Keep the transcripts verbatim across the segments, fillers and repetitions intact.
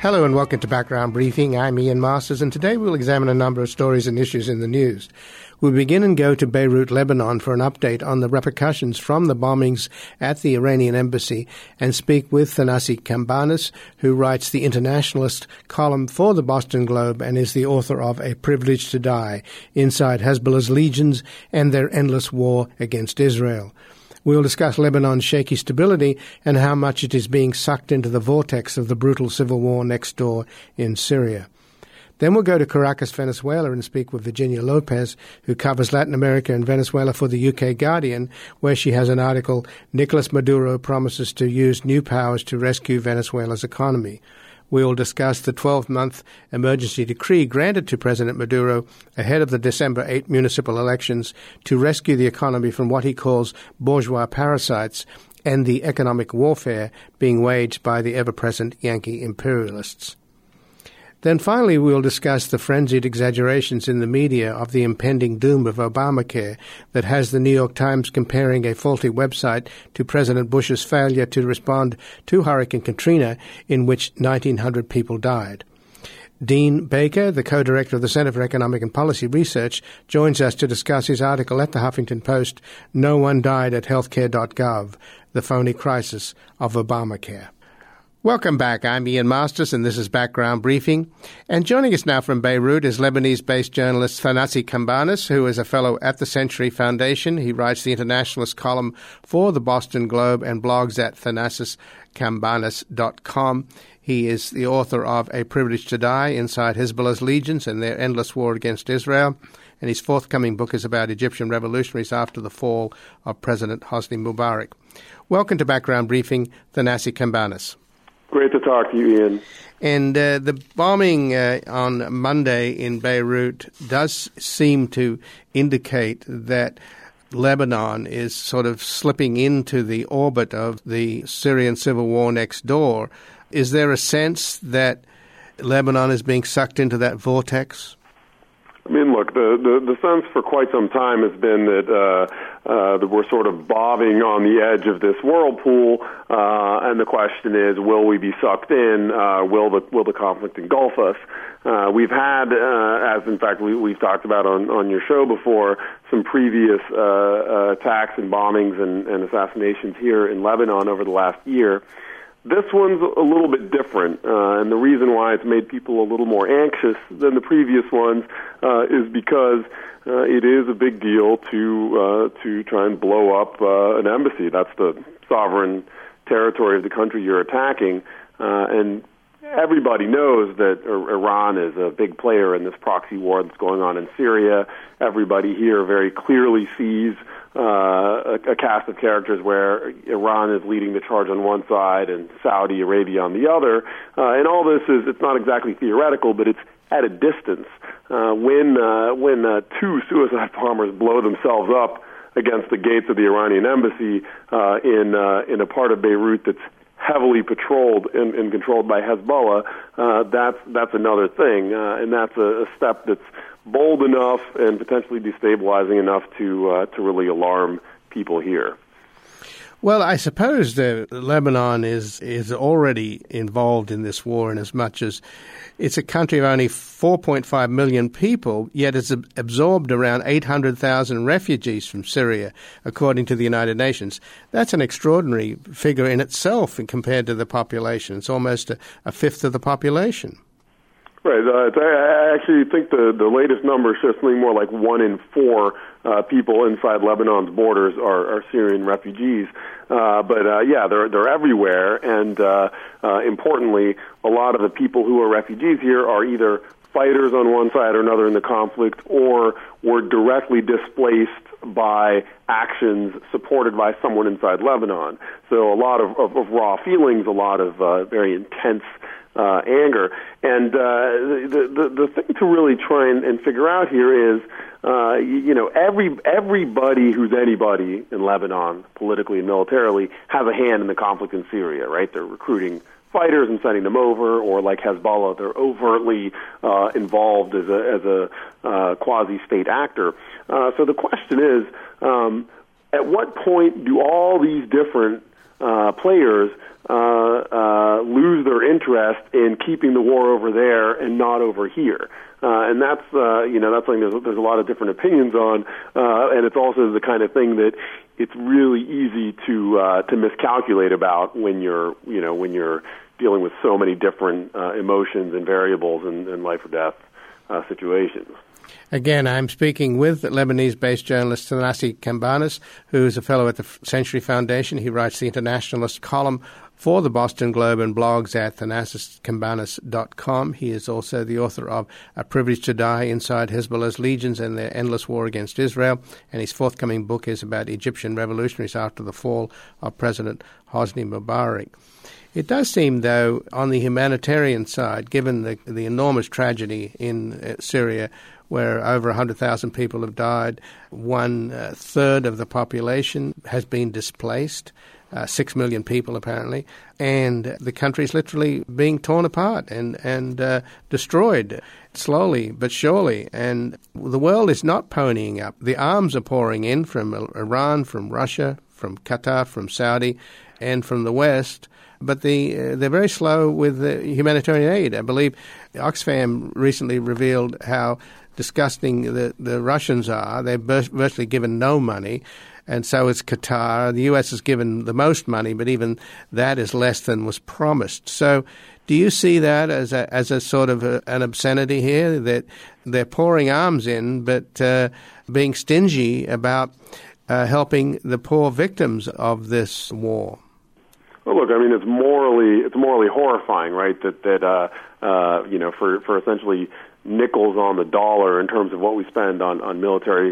Hello and welcome to Background Briefing. I'm Ian Masters, and today we'll examine a number of stories and issues in the news. We'll begin and go to Beirut, Lebanon for an update on the repercussions from the bombings at the Iranian embassy and speak with Thanasi Cambanis, who writes the Internationalist column for the Boston Globe and is the author of A Privilege to Die, Inside Hezbollah's Legions and Their Endless War Against Israel. We'll discuss Lebanon's shaky stability and how much it is being sucked into the vortex of the brutal civil war next door in Syria. Then we'll go to Caracas, Venezuela, and speak with Virginia Lopez, who covers Latin America and Venezuela for the U K Guardian, where she has an article, Nicolas Maduro Promises to Use New Powers to Rescue Venezuela's Economy. We will discuss the twelve-month emergency decree granted to President Maduro ahead of the December eighth municipal elections to rescue the economy from what he calls bourgeois parasites and the economic warfare being waged by the ever-present Yankee imperialists. Then finally, we'll discuss the frenzied exaggerations in the media of the impending doom of Obamacare that has the New York Times comparing a faulty website to President Bush's failure to respond to Hurricane Katrina, in which nineteen hundred people died. Dean Baker, the co-director of the Center for Economic and Policy Research, joins us to discuss his article at the Huffington Post, No One Died at Healthcare dot gov, The Phony Crisis of Obamacare. Welcome back. I'm Ian Masters, and this is Background Briefing. And joining us now from Beirut is Lebanese-based journalist Thanasi Cambanis, who is a fellow at the Century Foundation. He writes the Internationalist column for the Boston Globe and blogs at thanasis cambanis dot com. He is the author of A Privilege to Die, Inside Hezbollah's Legions and Their Endless War Against Israel. And his forthcoming book is about Egyptian revolutionaries after the fall of President Hosni Mubarak. Welcome to Background Briefing, Thanasi Cambanis. Great to talk to you, Ian. And uh, the bombing uh, on Monday in Beirut does seem to indicate that Lebanon is sort of slipping into the orbit of the Syrian civil war next door. Is there a sense that Lebanon is being sucked into that vortex? I mean, look, the, the, the sense for quite some time has been that, uh, uh, that we're sort of bobbing on the edge of this whirlpool, uh, and the question is, will we be sucked in? Uh, will the will the conflict engulf us? Uh, we've had, uh, as in fact we, we've talked about on, on your show before, some previous uh, uh, attacks and bombings and, and assassinations here in Lebanon over the last year. This one's a little bit different, uh, and the reason why it's made people a little more anxious than the previous ones uh, is because uh, it is a big deal to uh, to try and blow up uh, an embassy. That's the sovereign territory of the country you're attacking, uh, and everybody knows that Iran is a big player in this proxy war that's going on in Syria. Everybody here very clearly sees Uh, a, a cast of characters where Iran is leading the charge on one side and Saudi Arabia on the other. Uh, and all this is, it's not exactly theoretical, but it's at a distance. Uh, when uh, when uh, two suicide bombers blow themselves up against the gates of the Iranian embassy uh, in uh, in a part of Beirut that's heavily patrolled and, and controlled by Hezbollah, uh, that's that's another thing, uh, and that's a, a step that's bold enough and potentially destabilizing enough to uh, to really alarm people here. Well, I suppose that Lebanon is is already involved in this war in as much as it's a country of only four point five million people, yet it's absorbed around eight hundred thousand refugees from Syria, according to the United Nations. That's an extraordinary figure in itself compared to the population. It's almost a, a fifth of the population. Right. Uh, I actually think the, the latest number shows something more like one in four uh, people inside Lebanon's borders are, are Syrian refugees. Uh, but uh, yeah, they're they're everywhere, and uh, uh, importantly, a lot of the people who are refugees here are either fighters on one side or another in the conflict, or were directly displaced by actions supported by someone inside Lebanon. So a lot of, of, of raw feelings, a lot of uh, very intense Uh, anger. And uh, the, the the thing to really try and, and figure out here is, uh, you, you know, every everybody who's anybody in Lebanon, politically and militarily, has a hand in the conflict in Syria, right? They're recruiting fighters and sending them over, or like Hezbollah, they're overtly uh, involved as a as a uh, quasi-state actor. Uh, so the question is, um, at what point do all these different uh, players uh, uh, lose their interest in keeping the war over there and not over here. Uh, and that's, uh, you know, that's something there's, there's a lot of different opinions on, uh, and it's also the kind of thing that it's really easy to uh, to miscalculate about when you're, you know, when you're dealing with so many different uh, emotions and variables in, in life or death uh, situations. Again, I'm speaking with Lebanese-based journalist Thanasi Cambanis, who is a fellow at the Century Foundation. He writes the Internationalist column for the Boston Globe and blogs at thanasis cambanis dot com. He is also the author of A Privilege to Die, Inside Hezbollah's Legions and Their Endless War Against Israel, and his forthcoming book is about Egyptian revolutionaries after the fall of President Hosni Mubarak. It does seem, though, on the humanitarian side, given the, the enormous tragedy in uh, Syria, where over one hundred thousand people have died, one uh, third of the population has been displaced, uh, six million people apparently, and the country is literally being torn apart and, and uh, destroyed slowly but surely. And the world is not ponying up. The arms are pouring in from Iran, from Russia, from Qatar, from Saudi, and from the West. But the, uh, they're very slow with the humanitarian aid. I believe Oxfam recently revealed how disgusting the, the Russians are. They've virtually given no money, and so is Qatar. The U S has given the most money, but even that is less than was promised. So do you see that as a, as a sort of a, an obscenity here, that they're pouring arms in but uh, being stingy about uh, helping the poor victims of this war? Well, look, I mean, it's morally it's morally horrifying, right? That that uh, uh, you know, for for essentially nickels on the dollar in terms of what we spend on on military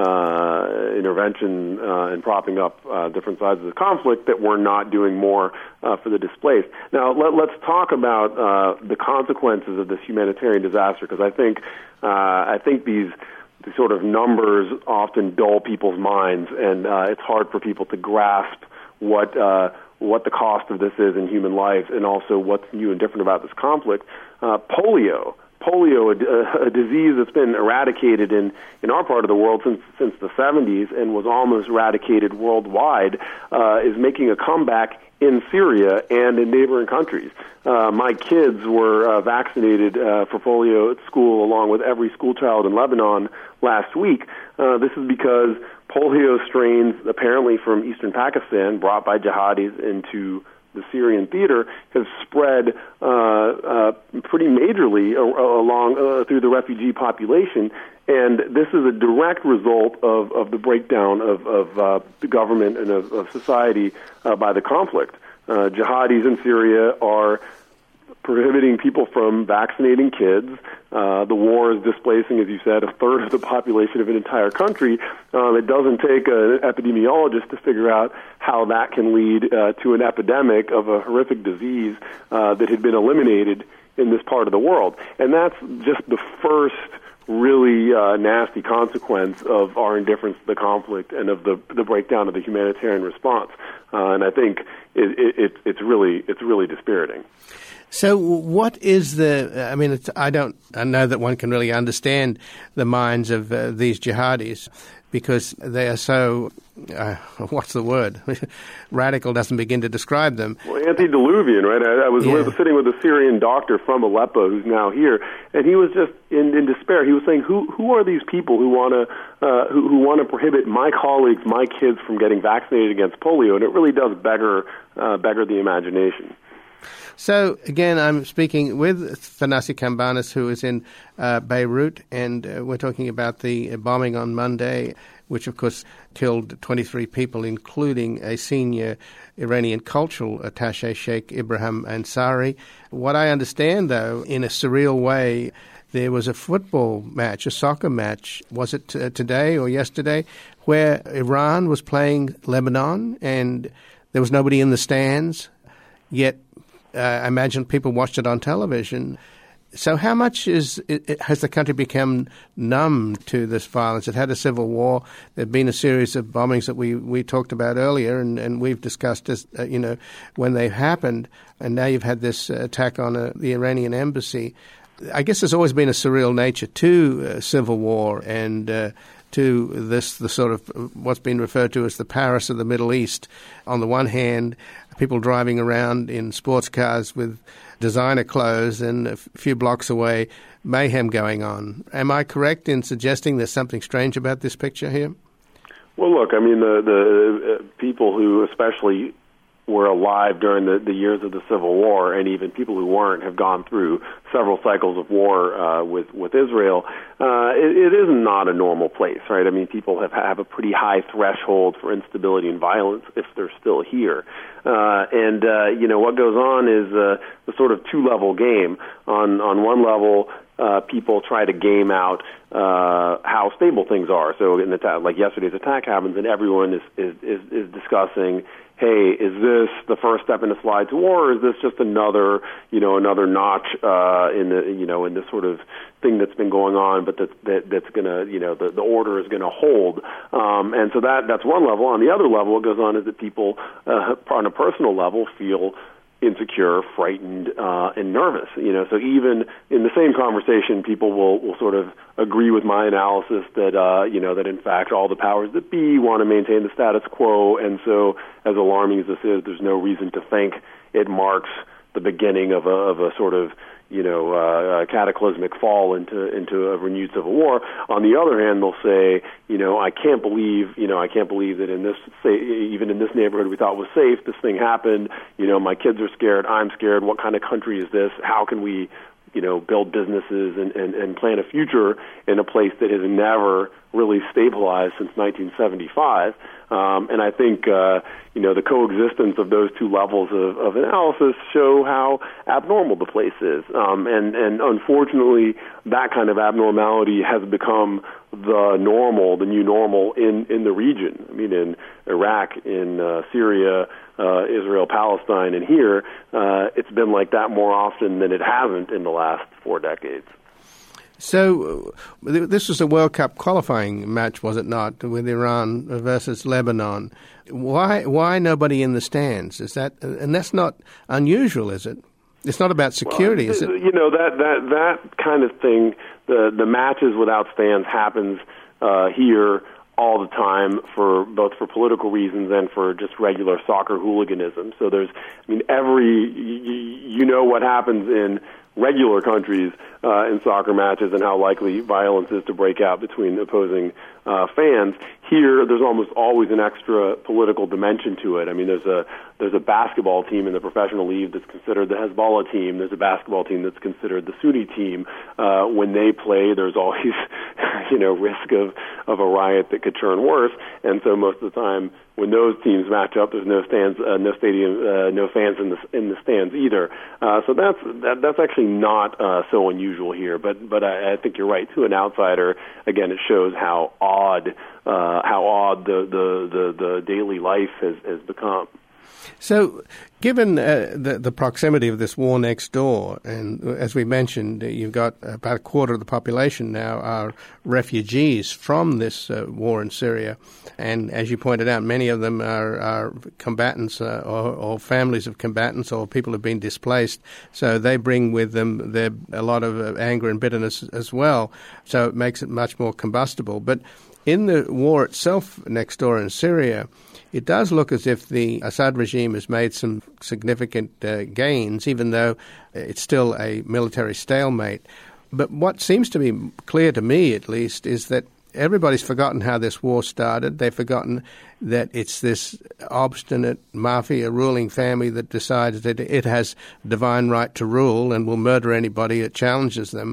uh, intervention uh, and propping up uh, different sides of the conflict, that we're not doing more uh, for the displaced. Now, let, let's talk about uh, the consequences of this humanitarian disaster, because I think uh, I think these. The sort of numbers often dull people's minds, and uh, it's hard for people to grasp what uh, what the cost of this is in human life, and also what's new and different about this conflict. Uh, polio, polio, a, a disease that's been eradicated in, in our part of the world since since the seventies and was almost eradicated worldwide, uh, is making a comeback in Syria and in neighboring countries. Uh, my kids were uh, vaccinated uh, for polio at school, along with every school child in Lebanon last week. Uh, this is because polio strains, apparently from eastern Pakistan, brought by jihadis into the Syrian theater, have spread uh, uh, pretty majorly uh, along uh, through the refugee population. And this is a direct result of, of the breakdown of, of uh, the government and of, of society uh, by the conflict. Uh, jihadis in Syria are prohibiting people from vaccinating kids. Uh, the war is displacing, as you said, a third of the population of an entire country. Um, it doesn't take an epidemiologist to figure out how that can lead uh, to an epidemic of a horrific disease uh, that had been eliminated in this part of the world. And that's just the first really uh, nasty consequence of our indifference to the conflict and of the, the breakdown of the humanitarian response. Uh, and I think it, it, it's really it's really dispiriting. So what is the, I mean, it's, I don't I know that one can really understand the minds of uh, these jihadis, because they are so, uh, what's the word? Radical doesn't begin to describe them. Well, antediluvian, right? I, I was yeah. sitting with a Syrian doctor from Aleppo who's now here, and he was just in, in despair. He was saying, who who are these people who want to uh, who, who want to prohibit my colleagues, my kids, from getting vaccinated against polio? And it really does beggar, uh, beggar the imagination. So, again, I'm speaking with Thanasi Cambanis, who is in uh, Beirut, and uh, we're talking about the bombing on Monday, which, of course, killed twenty-three people, including a senior Iranian cultural attaché, Sheikh Ibrahim Ansari. What I understand, though, in a surreal way, there was a football match, a soccer match, was it t- today or yesterday, where Iran was playing Lebanon, and there was nobody in the stands, yet Uh, I imagine people watched it on television. So how much is it, it, has the country become numb to this violence? It had a civil war. There have been a series of bombings that we, we talked about earlier, and, and we've discussed, as, uh, you know, when they happened. And now you've had this uh, attack on uh, the Iranian embassy. I guess there's always been a surreal nature to uh, civil war and uh, to this, the sort of what's been referred to as the Paris of the Middle East. On the one hand, people driving around in sports cars with designer clothes, and a few blocks away, mayhem going on. Am I correct in suggesting there's something strange about this picture here? Well, look, I mean, the, the uh, people who especially were alive during the, the years of the Civil War, and even people who weren't, have gone through several cycles of war uh, with with Israel. Uh, it, it is not a normal place, right? I mean, people have have a pretty high threshold for instability and violence if they're still here. Uh, and uh, you know what goes on is uh, the sort of two-level game. On on one level, uh, people try to game out uh, how stable things are. So, in the ta- like yesterday's attack happens, and everyone is is is, is discussing, hey, is this the first step in a slide to war, or is this just another, you know, another notch uh, in the, you know, in this sort of thing that's been going on, but that's that, that's going to, you know, the, the order is going to hold. Um, and so that that's one level. On the other level, what goes on is that people, uh, on a personal level, feel insecure, frightened, uh, and nervous. You know, so even in the same conversation, people will, will sort of agree with my analysis that, uh, you know, that in fact all the powers that be want to maintain the status quo, and so as alarming as this is, there's no reason to think it marks the beginning of a, of a sort of, you know, uh, cataclysmic fall into into a renewed civil war. On the other hand, they'll say, you know, I can't believe, you know, I can't believe that in this, say, even in this neighborhood we thought was safe, this thing happened. You know, my kids are scared. I'm scared. What kind of country is this? How can we, you know, build businesses and, and, and plan a future in a place that has never really stabilized since nineteen seventy-five? Um, and I think, uh, you know, the coexistence of those two levels of, of analysis show how abnormal the place is. Um, and, and unfortunately, that kind of abnormality has become the normal, the new normal in, in the region. I mean, in Iraq, in uh, Syria, uh, Israel, Palestine, and here, uh, it's been like that more often than it hasn't in the last four decades. So uh, this was a World Cup qualifying match, was it not, with Iran versus Lebanon? Why why nobody in the stands? Is that, and that's not unusual, is it? It's not about security, well, is it? You know, that that that kind of thing. The the matches without stands happens uh, here all the time, for both for political reasons and for just regular soccer hooliganism. So there's, I mean, every you, you know what happens in regular countries uh, in soccer matches and how likely violence is to break out between opposing uh, fans. Here, there's almost always an extra political dimension to it. I mean, there's a there's a basketball team in the professional league that's considered the Hezbollah team. There's a basketball team that's considered the Sunni team. Uh, when they play, there's always, you know, risk of, of a riot that could turn worse. And so most of the time, when those teams match up, there's no stands, uh, no stadium, uh, no fans in the in the stands either. Uh, so that's that, that's actually not uh, so unusual here. But but I, I think you're right. To an outsider, again, it shows how odd uh, how odd the, the, the, the daily life has, has become. So, given uh, the, the proximity of this war next door, and as we mentioned, you've got about a quarter of the population now are refugees from this uh, war in Syria, and as you pointed out, many of them are, are combatants uh, or, or families of combatants or people who have been displaced, so they bring with them their, a lot of uh, anger and bitterness as well, so it makes it much more combustible. But in the war itself next door in Syria, it does look as if the Assad regime has made some significant uh, gains, even though it's still a military stalemate. But what seems to be clear to me, at least, is that everybody's forgotten how this war started. They've forgotten that it's this obstinate mafia ruling family that decides that it has divine right to rule and will murder anybody that challenges them.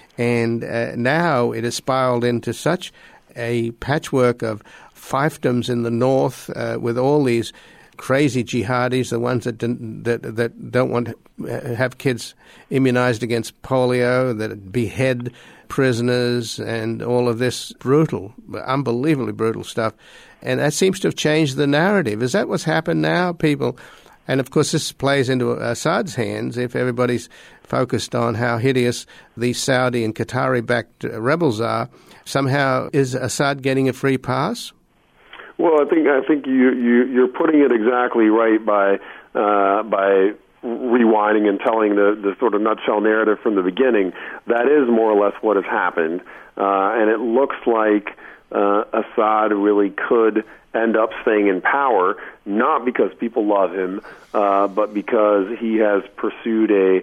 And uh, now it has spiraled into such a patchwork of fiefdoms in the north uh, with all these crazy jihadis, the ones that don't, that, that don't want to have kids immunized against polio, that behead prisoners, and all of this brutal, unbelievably brutal stuff. And that seems to have changed the narrative. Is that what's happened now? People, and of course this plays into Assad's hands if everybody's focused on how hideous these Saudi and Qatari-backed rebels are. Somehow, is Assad getting a free pass? Well, I think I think you, you you're putting it exactly right by uh, by rewinding and telling the, the sort of nutshell narrative from the beginning. That is more or less what has happened, uh, and it looks like uh, Assad really could end up staying in power, not because people love him, uh, but because he has pursued a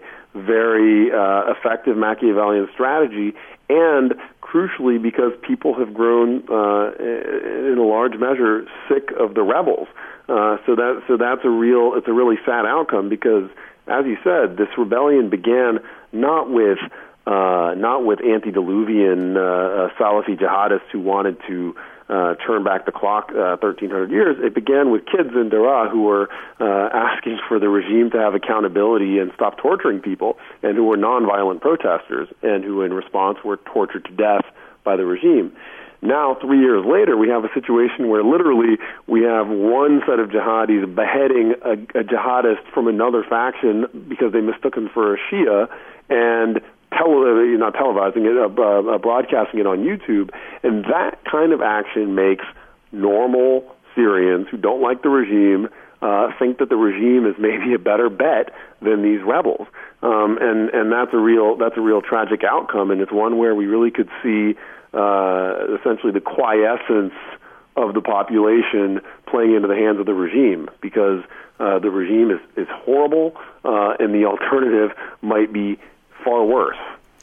very uh, effective Machiavellian strategy, and crucially because people have grown uh, in a large measure sick of the rebels. Uh, so that so that's a real it's a really sad outcome, because, as you said, this rebellion began not with uh, not with antediluvian uh, uh, Salafi jihadists who wanted to uh, turn back the clock uh, thirteen hundred years. It began with kids in Daraa who were uh, asking for the regime to have accountability and stop torturing people, and who were nonviolent protesters, and who in response were tortured to death by the regime. Now, three years later, we have a situation where literally we have one set of jihadis beheading a, a jihadist from another faction because they mistook him for a Shia, and tele, not televising it, uh, uh, broadcasting it on YouTube. And that kind of action makes normal Syrians who don't like the regime uh, think that the regime is maybe a better bet than these rebels. Um, and and that's a real that's a real tragic outcome, and it's one where we really could see Uh, essentially the quiescence of the population playing into the hands of the regime, because uh, the regime is, is horrible, uh, and the alternative might be far worse.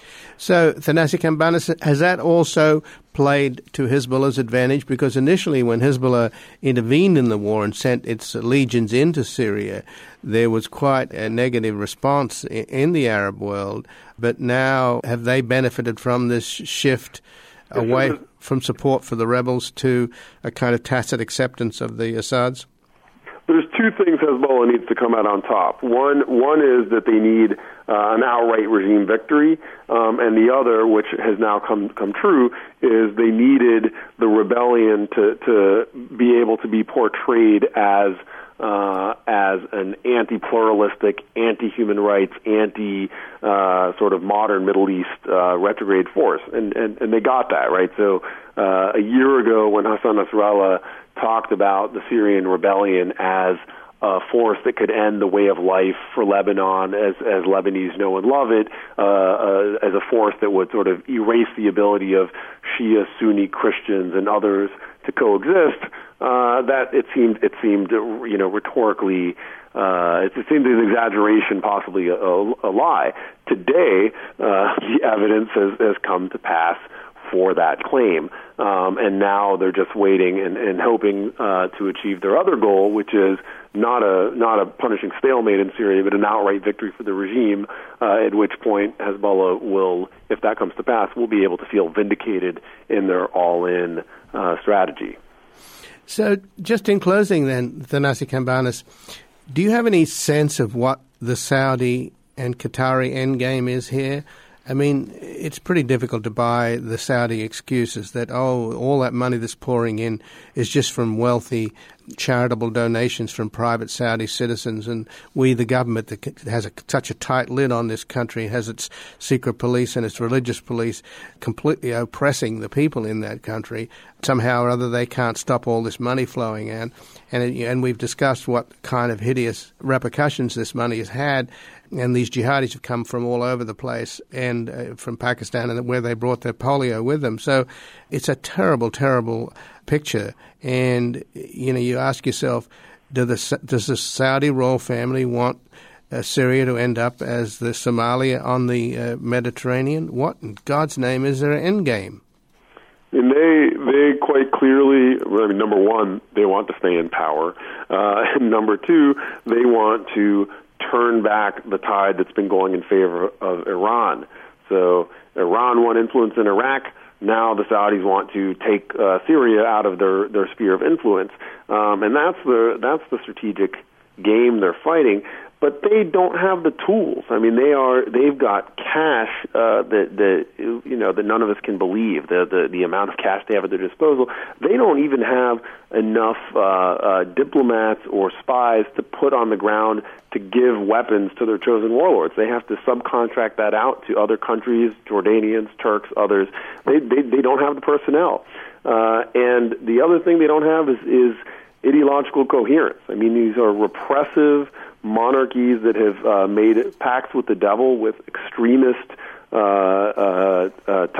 So, Thanasi Cambanis, has that also played to Hezbollah's advantage? Because initially when Hezbollah intervened in the war and sent its legions into Syria, there was quite a negative response in, in the Arab world. But now, have they benefited from this shift away from support for the rebels to a kind of tacit acceptance of the Assads? There's two things Hezbollah needs to come out on top. One, one is that they need uh, an outright regime victory, um, and the other, which has now come come true, is they needed the rebellion to to be able to be portrayed as uh, as an anti-pluralistic, anti-human rights, anti uh, sort of modern Middle East uh, retrograde force, and, and and they got that right. So uh, a year ago, when Hassan Nasrallah talked about the Syrian rebellion as a force that could end the way of life for Lebanon as, as Lebanese know and love it, uh, uh, as a force that would sort of erase the ability of Shia, Sunni Christians and others to coexist, uh, that it seemed, it seemed, you know, rhetorically, uh, it seemed an exaggeration, possibly a, a, a lie. Today, uh, the evidence has, has come to pass for that claim. Um, and now they're just waiting and, and hoping uh, to achieve their other goal, which is not a not a punishing stalemate in Syria, but an outright victory for the regime, uh, at which point Hezbollah will, if that comes to pass, will be able to feel vindicated in their all-in uh, strategy. So just in closing then, Thanasi Cambanis, do you have any sense of what the Saudi and Qatari endgame is here? I mean, it's pretty difficult to buy the Saudi excuses that, oh, all that money that's pouring in is just from wealthy charitable donations from private Saudi citizens, and we, the government that has a, such a tight lid on this country, has its secret police and its religious police completely oppressing the people in that country. Somehow or other they can't stop all this money flowing in. And, it, and we've discussed what kind of hideous repercussions this money has had. And these jihadis have come from all over the place, and uh, from Pakistan, and where they brought their polio with them. So it's a terrible, terrible picture. And, you know, you ask yourself, do the, does the Saudi royal family want uh, Syria to end up as the Somalia on the uh, Mediterranean? What in God's name is their end game? And they they quite clearly, I mean, number one, they want to stay in power. Uh, and number two, they want to turn back the tide that's been going in favor of Iran. So Iran won influence in Iraq. Now the Saudis want to take uh, Syria out of their, their sphere of influence, um, and that's the that's the strategic game they're fighting. But they don't have the tools. I mean, they are they've got cash uh, that that you know that none of us can believe. The, the the amount of cash they have at their disposal. They don't even have enough uh, uh, diplomats or spies to put on the ground to give weapons to their chosen warlords. They have to subcontract that out to other countries, Jordanians, Turks, others. They they, they don't have the personnel. Uh, and the other thing they don't have is, is ideological coherence. I mean, these are repressive monarchies that have uh, made pacts with the devil, with extremist uh, uh, uh,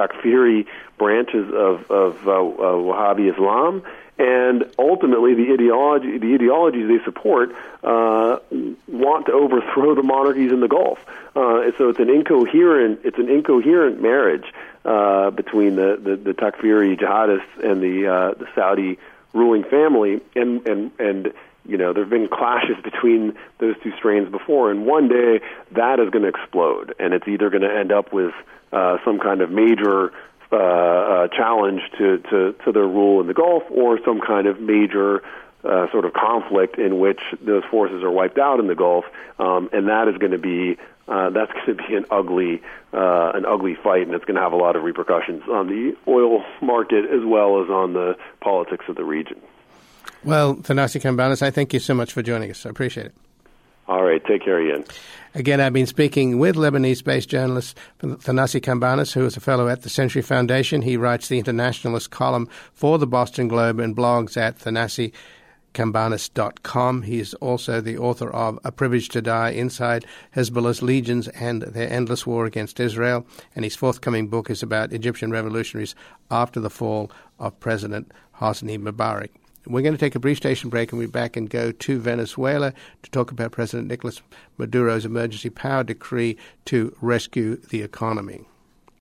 Takfiri branches of, of uh, uh, Wahhabi Islam. And ultimately, the ideology, the ideologies they support, uh, want to overthrow the monarchies in the Gulf. Uh, so it's an incoherent, it's an incoherent marriage uh, between the, the, the Takfiri jihadists and the, uh, the Saudi ruling family. And and and you know, there have been clashes between those two strains before. And one day, that is going to explode, and it's either going to end up with uh, some kind of major Uh, uh, challenge to, to, to their rule in the Gulf, or some kind of major uh, sort of conflict in which those forces are wiped out in the Gulf, um, and that is going to be uh, that's going to be an ugly uh, an ugly fight, and it's going to have a lot of repercussions on the oil market as well as on the politics of the region. Well, Thanasi Cambanis, I thank you so much for joining us. I appreciate it. All right, take care, Ian. Again, I've been speaking with Lebanese-based journalist Thanasi Cambanis, who is a fellow at the Century Foundation. He writes the Internationalist column for the Boston Globe and blogs at thanasi cambanis dot com. He is also the author of A Privilege to Die, Inside Hezbollah's Legions and Their Endless War Against Israel. And his forthcoming book is about Egyptian revolutionaries after the fall of President Hosni Mubarak. We're going to take a brief station break and we'll be back and go to Venezuela to talk about President Nicolas Maduro's emergency power decree to rescue the economy.